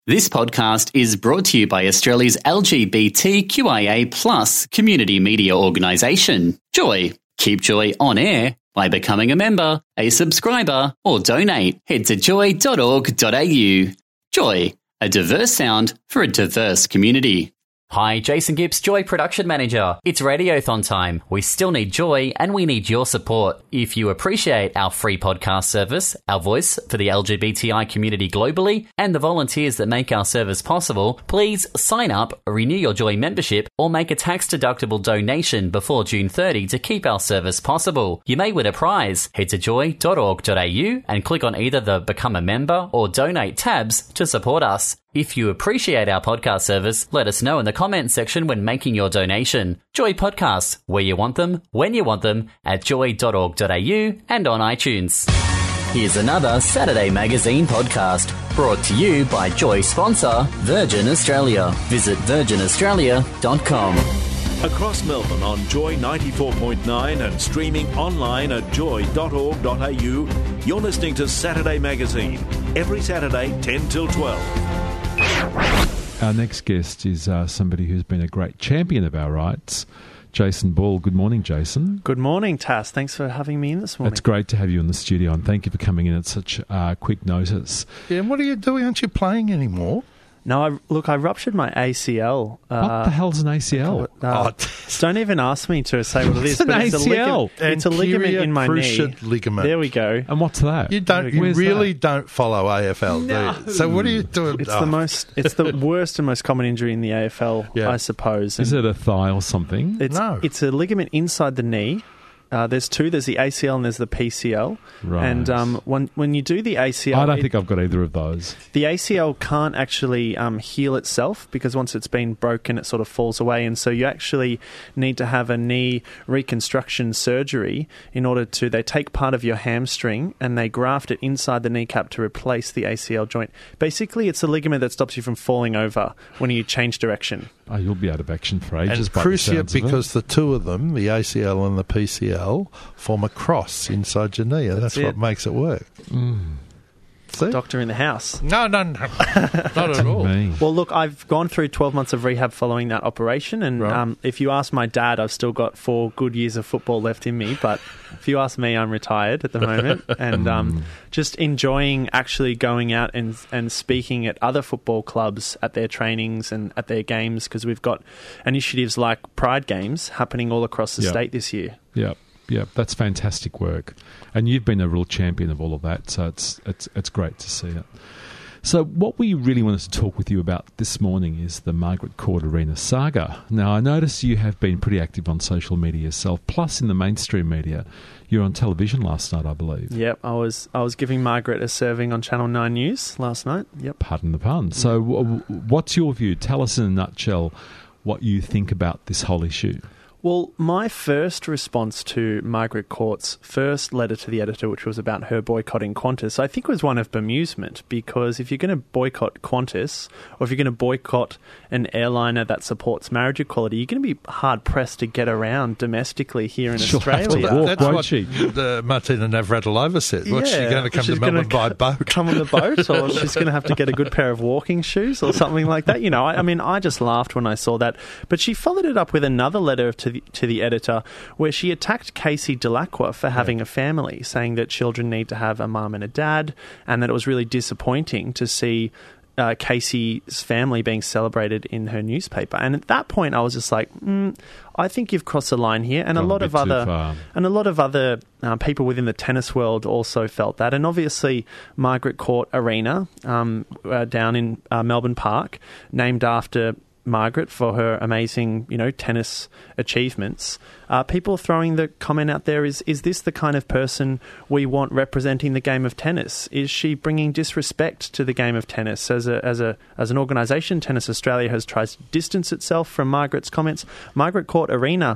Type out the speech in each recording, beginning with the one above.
This podcast is brought to you by Australia's LGBTQIA+ community media organisation, Joy. Keep Joy on air by becoming a member, a subscriber, or donate. Head to joy.org.au. Joy, a diverse sound for a diverse community. Hi, Jason Gibbs, Joy Production Manager. It's Radiothon time. We still need Joy and we need your support. If you appreciate our free podcast service, our voice for the LGBTI community globally, and the volunteers that make our service possible, please sign up, renew your Joy membership, or make a tax-deductible donation before June 30 to keep our service possible. You may win a prize. Head to joy.org.au and click on either the Become a Member or Donate tabs to support us. If you appreciate our podcast service, let us know in the comments section when making your donation. Joy Podcasts, where you want them, when you want them, at joy.org.au and on iTunes. Here's another Saturday Magazine podcast, brought to you by Joy sponsor, Virgin Australia. Visit virginaustralia.com. Across Melbourne on Joy 94.9 and streaming online at joy.org.au, you're listening to Saturday Magazine, every Saturday 10 till 12. Our next guest is somebody who's been a great champion of our rights, Jason Ball. Good morning, Jason. Good morning, Tass. Thanks for having me in this morning. It's great to have you in the studio, and thank you for coming in at such quick notice. Yeah, and what are you doing? Aren't you playing anymore? No, I ruptured my ACL. What the hell's an ACL? Don't even ask me to say what it is. What's an ACL? It's a ligament in my knee. Ligament. There we go. And what's that? You really don't follow AFL, do you? So what are you doing? It's the worst and most common injury in the AFL, I suppose. Is it a thigh or something? No. It's a ligament inside the knee. There's two. There's the ACL and there's the PCL. Right. And when you do the ACL... I don't think I've got either of those. The ACL can't actually heal itself because once it's been broken, it sort of falls away. And so you actually need to have a knee reconstruction surgery in order to... They take part of your hamstring and they graft it inside the kneecap to replace the ACL joint. Basically, it's a ligament that stops you from falling over when you change direction. Oh, you'll be out of action for ages. And cruciate because the two of them, the ACL and the PCL, form a cross inside your knee, and that's what makes it work. Doctor in the house. No, not at all. Well, look, I've gone through 12 months of rehab following that operation, and if you ask my dad, I've still got 4 good years of football left in me, but if you ask me, I'm retired at the moment, and just enjoying actually going out and speaking at other football clubs at their trainings and at their games, because we've got initiatives like Pride Games happening all across the state this year. Yeah, that's fantastic work, and you've been a real champion of all of that. So it's great to see it. So what we really wanted to talk with you about this morning is the Margaret Court Arena saga. Now, I notice you have been pretty active on social media yourself, plus in the mainstream media. You were on television last night, I believe. Yep, I was giving Margaret a serving on Channel 9 News last night. Yep. Pardon the pun. So what's your view? Tell us in a nutshell what you think about this whole issue. Well, my first response to Margaret Court's first letter to the editor, which was about her boycotting Qantas, I think was one of bemusement, because if you're going to boycott Qantas, or if you're going to boycott an airliner that supports marriage equality, you're going to be hard-pressed to get around domestically here in Australia. That's what Martina Navratilova said. What's she going to come to Melbourne by boat? Come on the boat, or she's going to have to get a good pair of walking shoes or something like that. You know, I just laughed when I saw that. But she followed it up with another letter to the editor, where she attacked Casey Delacroix for having a family, saying that children need to have a mum and a dad, and that it was really disappointing to see Casey's family being celebrated in her newspaper. And at that point, I was just like, I think you've crossed the line here. And a lot of other people within the tennis world also felt that. And obviously, Margaret Court Arena down in Melbourne Park, named after Margaret for her amazing, tennis achievements. People throwing the comment out there, is this the kind of person we want representing the game of tennis? Is she bringing disrespect to the game of tennis? As an organisation, Tennis Australia has tried to distance itself from Margaret's comments. Margaret Court Arena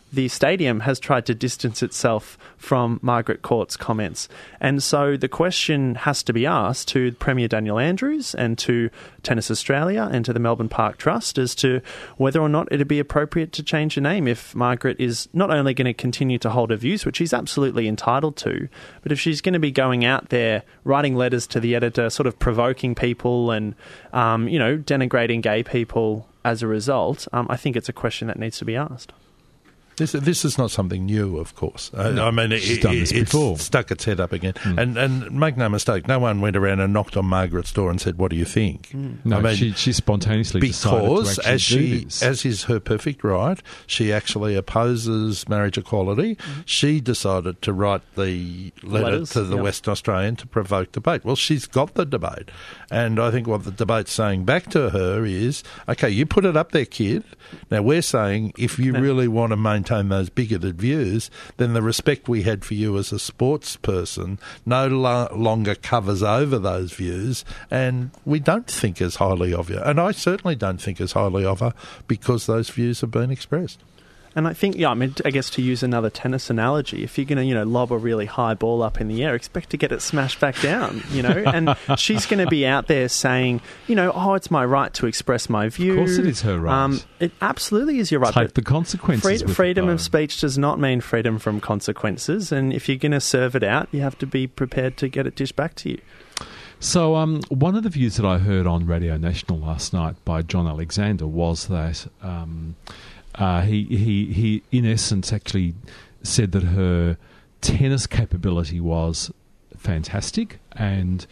the stadium has tried to distance itself from Margaret Court's comments. And so the question has to be asked to Premier Daniel Andrews and to Tennis Australia and to the Melbourne Park Trust as to whether or not it'd be appropriate to change the name if Margaret is not only going to continue to hold her views, which she's absolutely entitled to, but if she's going to be going out there writing letters to the editor, sort of provoking people and, denigrating gay people as a result. I think it's a question that needs to be asked. This is not something new, of course. No, I mean, she's done this before. It's stuck its head up again. And make no mistake, no one went around and knocked on Margaret's door and said, "What do you think?" No, I mean, she spontaneously decided to actually do this. As is her perfect right, she actually opposes marriage equality. She decided to write the letter to the Western Australian to provoke debate. Well, she's got the debate. And I think what the debate's saying back to her is, okay, you put it up there, kid. Now, we're saying if you really want to maintain those bigoted views, then the respect we had for you as a sports person no longer covers over those views, and we don't think as highly of you. And I certainly don't think as highly of her because those views have been expressed. And I think, I guess to use another tennis analogy, if you're going to, lob a really high ball up in the air, expect to get it smashed back down, and she's going to be out there saying, it's my right to express my view. Of course it is her right. It absolutely is your right. Take the consequences. Freedom of speech does not mean freedom from consequences, and if you're going to serve it out, you have to be prepared to get it dished back to you. So one of the views that I heard on Radio National last night by John Alexander was that he in essence actually said that her tennis capability was fantastic and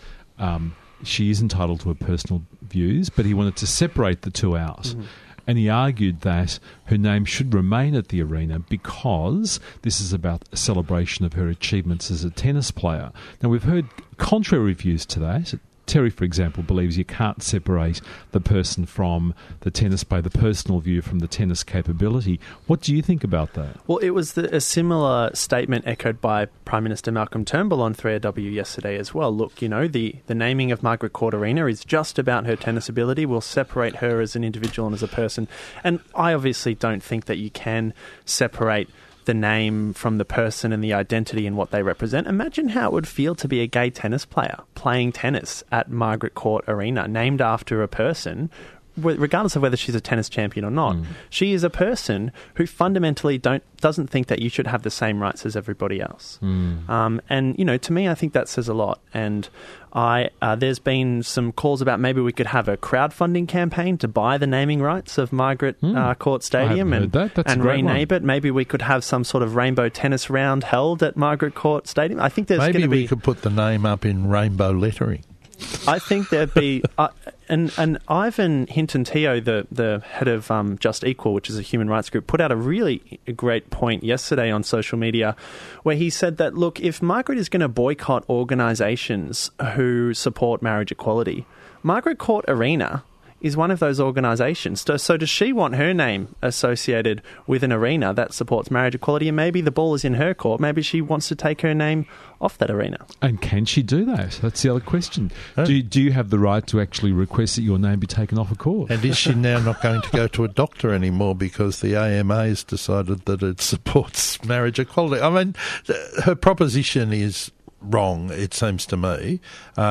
she is entitled to her personal views, but he wanted to separate the two out. Mm-hmm. And he argued that her name should remain at the arena because this is about a celebration of her achievements as a tennis player. Now, we've heard contrary views to that. Terry, for example, believes you can't separate the person from the tennis player, the personal view from the tennis capability. What do you think about that? Well, it was a similar statement echoed by Prime Minister Malcolm Turnbull on 3AW yesterday as well. Look, the naming of Margaret Court Arena is just about her tennis ability. We'll separate her as an individual and as a person. And I obviously don't think that you can separate the name from the person and the identity and what they represent. Imagine how it would feel to be a gay tennis player playing tennis at Margaret Court Arena, named after a person, regardless of whether she's a tennis champion or not. She is a person who fundamentally doesn't think that you should have the same rights as everybody else. And, to me, I think that says a lot. And there's been some calls about maybe we could have a crowdfunding campaign to buy the naming rights of Margaret Court Stadium and rename it. Maybe we could have some sort of rainbow tennis round held at Margaret Court Stadium. I think there's going to be... Maybe we could put the name up in rainbow lettering. I think there'd be... And Ivan Hinton-Teo, the head of Just Equal, which is a human rights group, put out a really great point yesterday on social media where he said that, look, if Margaret is going to boycott organisations who support marriage equality, Margaret Court Arena is one of those organisations. So does she want her name associated with an arena that supports marriage equality? And maybe the ball is in her court. Maybe she wants to take her name off that arena. And can she do that? That's the other question. Do you have the right to actually request that your name be taken off a court? And is she now not going to go to a doctor anymore because the AMA has decided that it supports marriage equality? I mean, her proposition is wrong, it seems to me.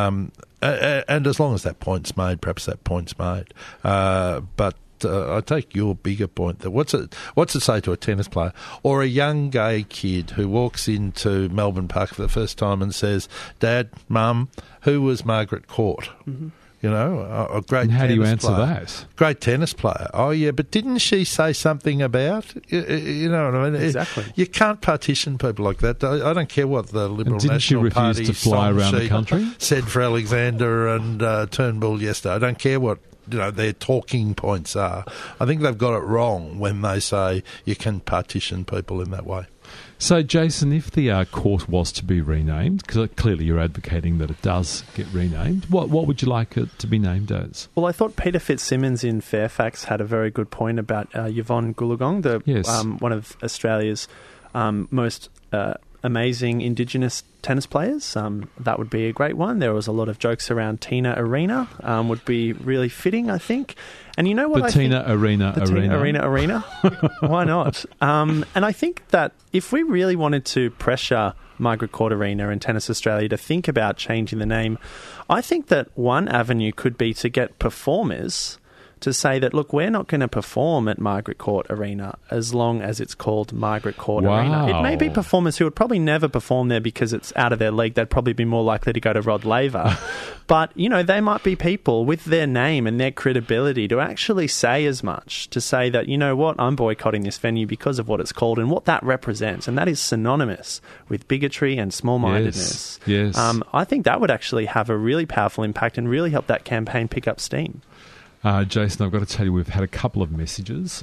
And as long as that point's made, perhaps that point's made. But I take your bigger point that what's it say to a tennis player or a young gay kid who walks into Melbourne Park for the first time and says, "Dad, Mum, who was Margaret Court?" Mm-hmm. A great and how tennis do you answer player. that? Great tennis player. Oh, yeah, but didn't she say something about? You know what I mean? Exactly. You can't partition people like that. I don't care what the Liberal National Party to fly around the country said for Alexander and Turnbull yesterday. I don't care what their talking points are. I think they've got it wrong when they say you can partition people in that way. So, Jason, if the court was to be renamed, because clearly you're advocating that it does get renamed, what would you like it to be named as? Well, I thought Peter Fitzsimmons in Fairfax had a very good point about Yvonne Goolagong, one of Australia's most amazing Indigenous tennis players. That would be a great one. There was a lot of jokes around Tina Arena. Would be really fitting, I think. And you know what? Tina Arena. Why not? And I think that if we really wanted to pressure Margaret Court Arena and Tennis Australia to think about changing the name, I think that one avenue could be to get performers to say that, look, we're not going to perform at Margaret Court Arena as long as it's called Margaret Court Arena. It may be performers who would probably never perform there because it's out of their league. They'd probably be more likely to go to Rod Laver. But, you know, they might be people with their name and their credibility to actually say as much, to say that, you know what, I'm boycotting this venue because of what it's called and what that represents. And that is synonymous with bigotry and small-mindedness. Yes. I think that would actually have a really powerful impact and really help that campaign pick up steam. Jason, I've got to tell you, we've had a couple of messages.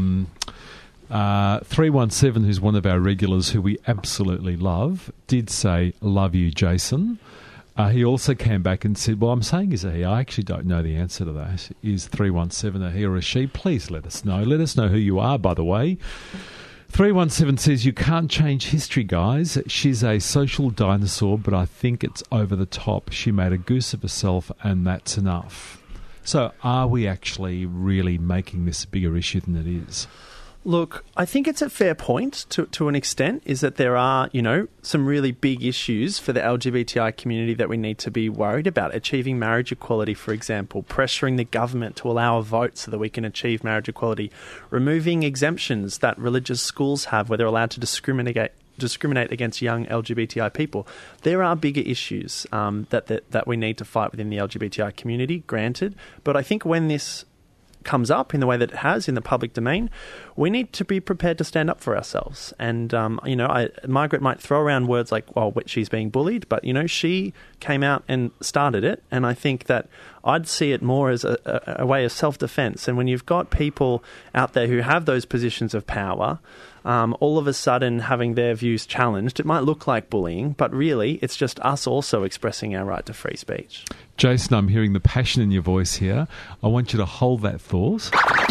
317, who's one of our regulars who we absolutely love, did say, "Love you, Jason." He also came back and said, well, I'm saying is a he. I actually don't know the answer to that. Is 317 a he or a she? Please let us know. Let us know who you are, by the way. 317 says, you can't change history, guys. She's a social dinosaur, but I think it's over the top. She made a goose of herself, and that's enough. So are we actually really making this a bigger issue than it is? Look, I think it's a fair point to an extent, is that there are, you know, some really big issues for the LGBTI community that we need to be worried about. Achieving marriage equality, for example, pressuring the government to allow a vote so that we can achieve marriage equality, removing exemptions that religious schools have where they're allowed to discriminate against young LGBTI people. There are bigger issues that we need to fight within the LGBTI community, granted. But I think when this comes up in the way that it has in the public domain, we need to be prepared to stand up for ourselves. And, you know, Margaret might throw around words like, well, she's being bullied, but, you know, she came out and started it. And I think that I'd see it more as a way of self-defense. And when you've got people out there who have those positions of power, all of a sudden having their views challenged, it might look like bullying, but really it's just us also expressing our right to free speech. Jason, I'm hearing the passion in your voice here. I want you to hold that thought.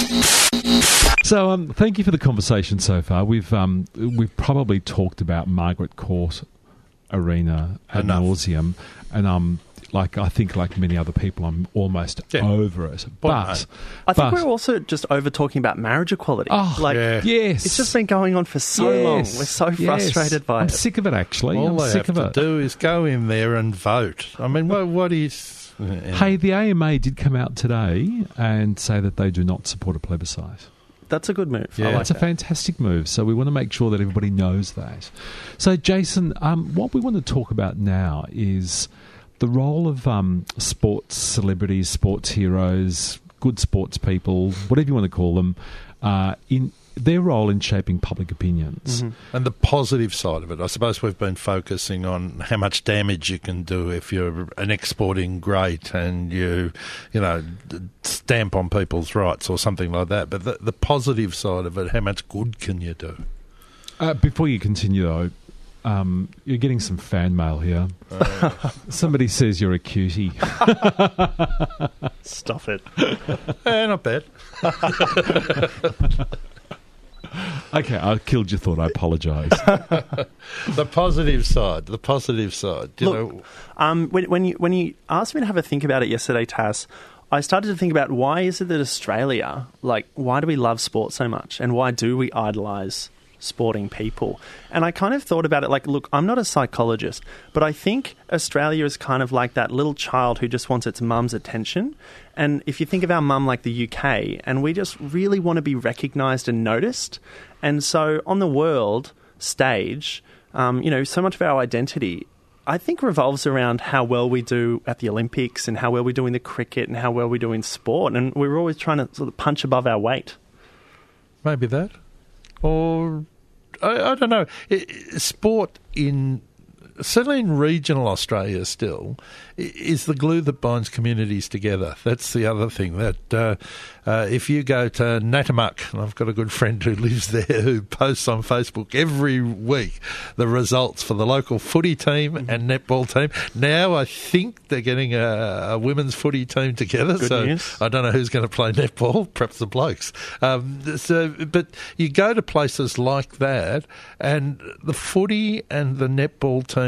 So thank you for the conversation so far. We've probably talked about Margaret Court Arena ad nauseum, and I think like many other people, I'm almost over it. But I think we're also just over talking about marriage equality. Yes. It's just been going on for so long. We're so frustrated by it. I'm sick of it, actually. All they have to do is go in there and vote. I mean, what is... Hey, the AMA did come out today and say that they do not support a plebiscite. That's a good move. Yeah, it's a fantastic move. So we want to make sure that everybody knows that. So, Jason, what we want to talk about now is the role of sports celebrities, sports heroes, good sports people, whatever you want to call them, in their role in shaping public opinions. Mm-hmm. And the positive side of it. I suppose we've been focusing on how much damage you can do if you're an exporting great and you stamp on people's rights or something like that. But the positive side of it, how much good can you do? Before you continue, though, you're getting some fan mail here. Somebody says you're a cutie. Stop it. Not bad. Okay, I killed your thought. I apologise. The positive side. Look, when you asked me to have a think about it yesterday, Tass, I started to think about why is it that Australia, why do we love sport so much, and why do we idolise sporting people? And I kind of thought about it look, I'm not a psychologist, but I think Australia is kind of like that little child who just wants its mum's attention. And if you think of our mum like the UK, and we just really want to be recognised and noticed. And so on the world stage, so much of our identity, I think, revolves around how well we do at the Olympics and how well we do in the cricket and how well we do in sport. And we're always trying to sort of punch above our weight. Maybe that. Or, I don't know, sport certainly in regional Australia still, is the glue that binds communities together. That's the other thing. That if you go to Natamuk, and I've got a good friend who lives there who posts on Facebook every week the results for the local footy team and netball team. Now I think they're getting a women's footy team together. Good news. I don't know who's going to play netball, perhaps the blokes. But you go to places like that, and the footy and the netball team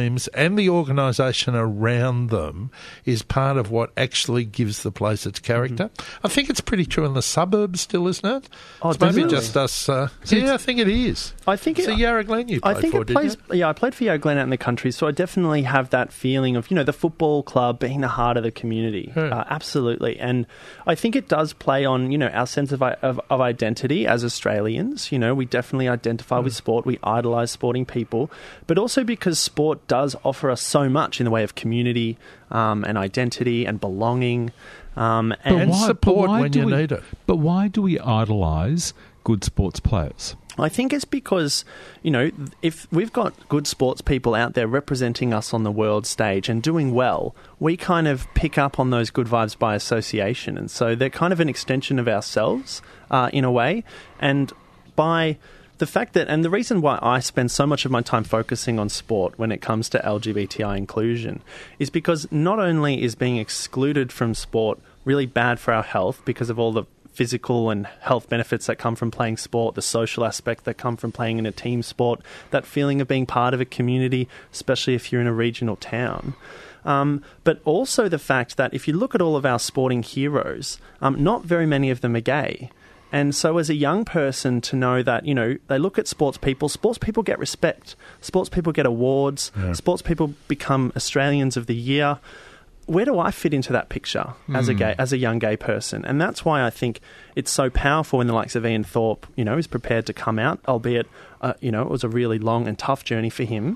teams and the organisation around them is part of what actually gives the place its character. I think it's pretty true in the suburbs still, isn't it? Oh, it's maybe definitely. just us. I think it is. I think so Yarra Glen you played for, didn't you? Yeah, I played for Yarra Glen out in the country, so I definitely have that feeling of, the football club being the heart of the community. Absolutely. And I think it does play on, our sense of identity as Australians. We definitely identify with sport. We idolise sporting people. But also because sport does offer us so much in the way of community and identity and belonging. And support when you need it. But why do we idolise good sports players? I think it's because, if we've got good sports people out there representing us on the world stage and doing well, we kind of pick up on those good vibes by association. And so they're kind of an extension of ourselves in a way. And by the fact that, and the reason why I spend so much of my time focusing on sport when it comes to LGBTI inclusion is because not only is being excluded from sport really bad for our health because of all the physical and health benefits that come from playing sport, the social aspect that come from playing in a team sport, that feeling of being part of a community, especially if you're in a regional town. But also the fact that if you look at all of our sporting heroes, not very many of them are gay. And so as a young person to know that, they look at sports people get respect, sports people get awards, sports people become Australians of the Year. Where do I fit into that picture as a young gay person? And that's why I think it's so powerful when the likes of Ian Thorpe, is prepared to come out, albeit, it was a really long and tough journey for him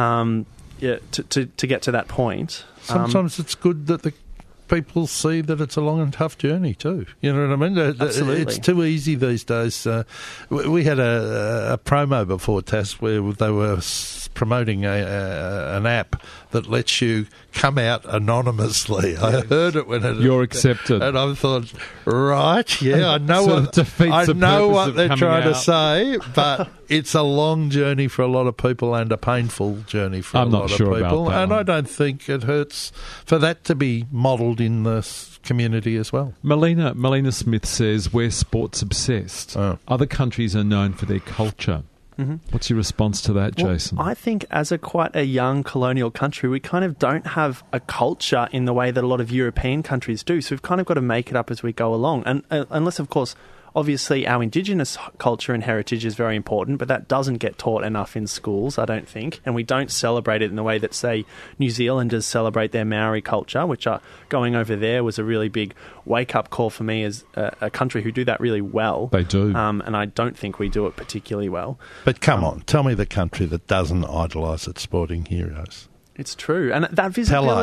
to get to that point. Sometimes it's good that the people see that it's a long and tough journey too. You know what I mean? Absolutely. It's too easy these days. We had a promo before TAS where they were promoting an app that lets you come out anonymously. I heard it when you're accepted, and I thought, right, I know what they're trying to say, but it's a long journey for a lot of people and a painful journey for a lot of people, and I don't think it hurts for that to be modelled in the community as well. Melina Smith says we're sports obsessed. Other countries are known for their culture. What's your response to that, Jason? I think as quite a young colonial country, we kind of don't have a culture in the way that a lot of European countries do. So we've kind of got to make it up as we go along. And unless, of course, obviously our Indigenous culture and heritage is very important, but that doesn't get taught enough in schools, I don't think. And we don't celebrate it in the way that, say, New Zealanders celebrate their Maori culture, which going over there was a really big wake-up call for me as a country who do that really well. They do. And I don't think we do it particularly well. But come on, tell me the country that doesn't idolise its sporting heroes. It's true. And that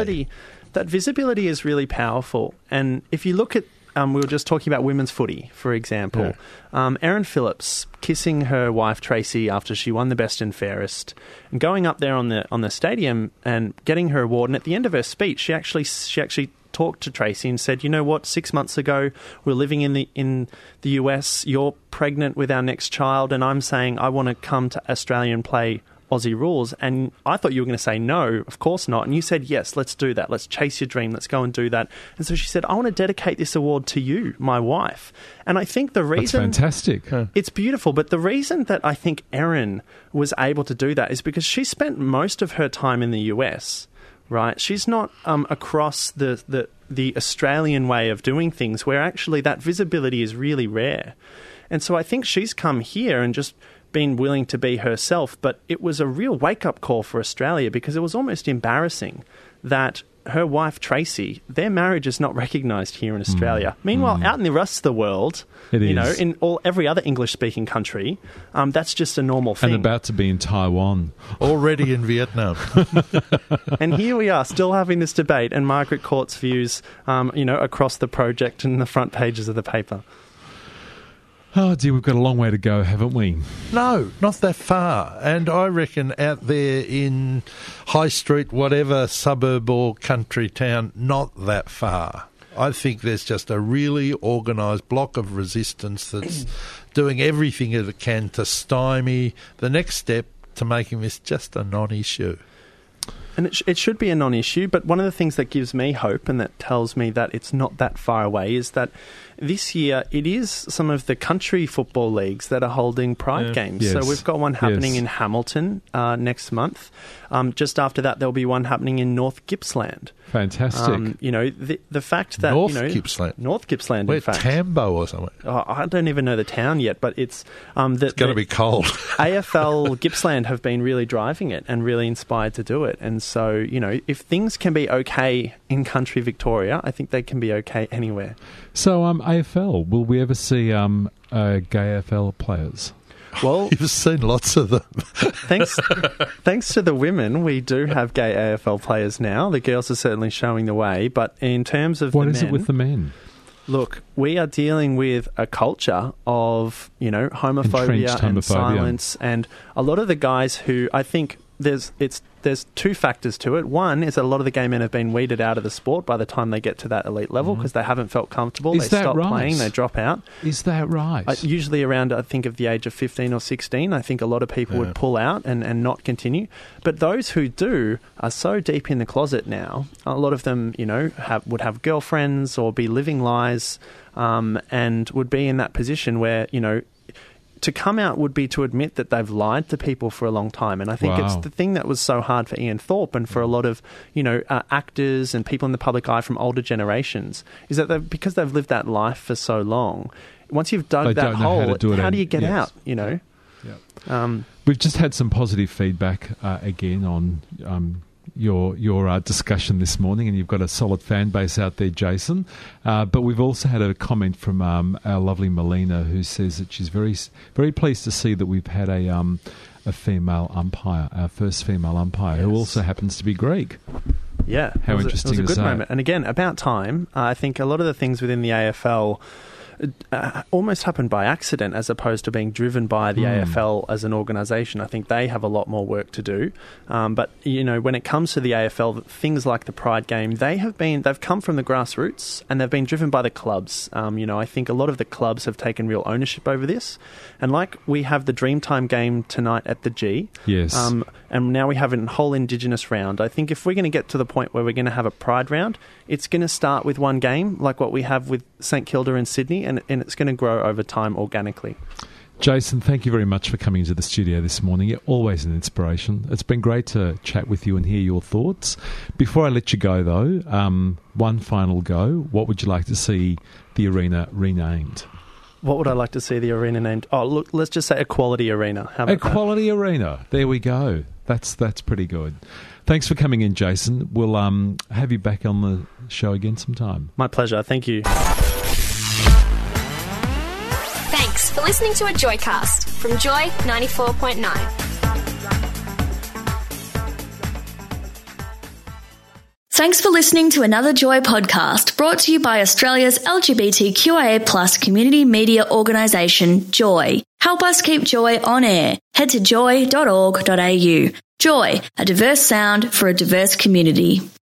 visibility is really powerful. And if you look at we were just talking about women's footy, for example. Yeah. Erin Phillips kissing her wife Tracy after she won the Best and Fairest, and going up there on the stadium and getting her award. And at the end of her speech, she actually talked to Tracy and said, "You know what? 6 months ago, we're living in the US. You're pregnant with our next child, and I'm saying I want to come to Australia and play Aussie rules, and I thought you were going to say no, of course not, and you said yes, let's do that, let's chase your dream, let's go and do that." And so she said, "I want to dedicate this award to you, my wife." And I think the reason... That's fantastic. It's beautiful, but the reason that I think Erin was able to do that is because she spent most of her time in the US, right? She's not across the Australian way of doing things, where actually that visibility is really rare. And so I think she's come here and just been willing to be herself, but it was a real wake-up call for Australia, because it was almost embarrassing that her wife Tracy, their marriage is not recognised here in Australia. Meanwhile, out in the rest of the world, in every other English-speaking country, that's just a normal thing. And about to be in Taiwan. Already in Vietnam. And here we are, still having this debate, and Margaret Court's views, across the project and the front pages of the paper. Oh, dear, we've got a long way to go, haven't we? No, not that far. And I reckon out there in High Street, whatever suburb or country town, not that far. I think there's just a really organised block of resistance that's doing everything it can to stymie the next step to making this just a non-issue. And it should be a non-issue, but one of the things that gives me hope and that tells me that it's not that far away is that this year it is some of the country football leagues that are holding Pride games. Yes. So we've got one happening in Hamilton next month. Just after that, there'll be one happening in North Gippsland. Fantastic. The fact that North Gippsland, in fact, Tambo or something. I don't even know the town yet, but it's it's going to be cold. AFL Gippsland have been really driving it and really inspired to do it. And so, if things can be okay in country Victoria, I think they can be okay anywhere. So, AFL, will we ever see gay AFL players? Well, you've seen lots of them. Thanks to the women, we do have gay AFL players now. The girls are certainly showing the way. But in terms of what is it with the men? Look, we are dealing with a culture of, homophobia and silence. And a lot of the guys who, I think there's two factors to it. One is that a lot of the gay men have been weeded out of the sport by the time they get to that elite level because they haven't felt comfortable. They stop playing, they drop out. Is that right? Usually around, I think, of the age of 15 or 16, I think a lot of people would pull out and not continue. But those who do are so deep in the closet now. A lot of them, would have girlfriends or be living lies and would be in that position where, to come out would be to admit that they've lied to people for a long time. And I think it's the thing that was so hard for Ian Thorpe and for a lot of, actors and people in the public eye from older generations, is that because they've lived that life for so long, once you've dug that hole, how do you get out, We've just had some positive feedback again on your discussion this morning, and you've got a solid fan base out there, Jason. But we've also had a comment from our lovely Melina, who says that she's very, very pleased to see that we've had a female umpire, our first female umpire, who also happens to be Greek. Yeah, how interesting it was a good that? moment. And again, about time. I think a lot of the things within the AFL almost happened by accident as opposed to being driven by the AFL as an organisation. I think they have a lot more work to do. But, when it comes to the AFL, things like the Pride game, they've come from the grassroots and they've been driven by the clubs. I think a lot of the clubs have taken real ownership over this. And like we have the Dreamtime game tonight at the G. Yes. And now we have a whole Indigenous round. I think if we're going to get to the point where we're going to have a Pride round, it's going to start with one game, like what we have with St Kilda and Sydney, and it's going to grow over time organically. Jason, thank you very much for coming into the studio this morning. You're always an inspiration. It's been great to chat with you and hear your thoughts. Before I let you go, though, one final go. What would you like to see the arena renamed? What would I like to see the arena named? Oh, look, let's just say Equality Arena. How about Equality Arena. There we go. That's pretty good. Thanks for coming in, Jason. We'll have you back on the show again sometime. My pleasure. Thank you. Thanks for listening to a Joycast from Joy 94.9. Thanks for listening to another Joy podcast brought to you by Australia's LGBTQIA+ community media organisation, Joy. Help us keep Joy on air. Head to joy.org.au. Joy, a diverse sound for a diverse community.